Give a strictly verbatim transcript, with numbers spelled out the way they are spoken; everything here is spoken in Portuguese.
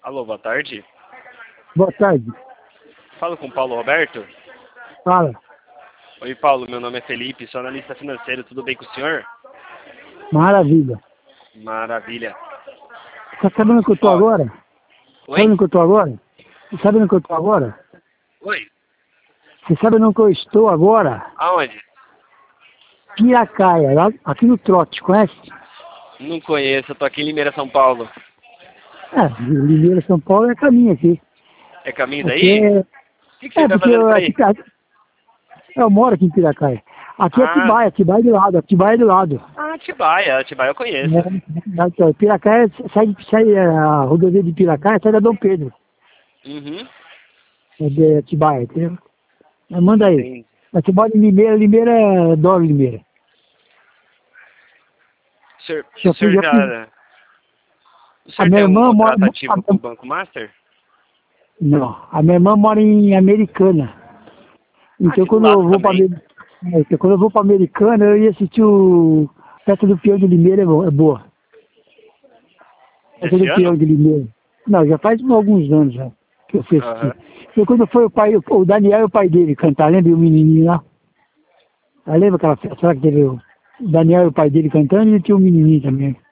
Alô, boa tarde. Boa tarde. Falo com o Paulo Roberto. Fala. Oi, Paulo, meu nome é Felipe, sou analista financeiro, tudo bem com o senhor? Maravilha. Maravilha. Tá sabendo onde que eu tô Ó, agora? Oi? Sabe onde que eu tô agora? Você sabe onde que eu tô agora? Oi? Você sabe onde que eu estou agora? Aonde? Piracaia, lá, aqui no Trote, conhece? Não conheço, eu tô aqui em Limeira, São Paulo. É, de Limeira, São Paulo é caminho aqui. É caminho Aqui daí? é... O que, que você É, tá porque fazendo eu, por aqui, aí? tá- eu moro aqui em Piracaia. Aqui é Ah, Atibaia, Atibaia do lado, Atibaia do lado. ah, Atibaia, Atibaia eu conheço. É, então, Piracaia, sai, sai a rodovia de Piracaia, sai da Dom Pedro. Uhum. É de Atibaia, entendeu? Mas manda aí. Entendi. Atibaia de Limeira, Limeira, adoro Limeira. O senhor, o Já fui, senhor já fui. já... O A senhor minha tem algum irmã mora. contrato A ativo com o minha- Banco Master? não, a minha irmã mora em Americana. Ah, Então aqui do quando lado eu vou para também. então, quando eu vou para Americana, eu ia assistir o Festa do Peão de Limeira, é bo- é boa. Festa Desse do Peão ano? de Limeira. Não, já faz alguns anos já que eu fui assistir. Aham. E quando foi o pai, o Daniel e o pai dele cantar, lembra o menininho lá? Ah, lembra aquela festa lá que teve o Daniel e o pai dele cantando e tinha um menininho também.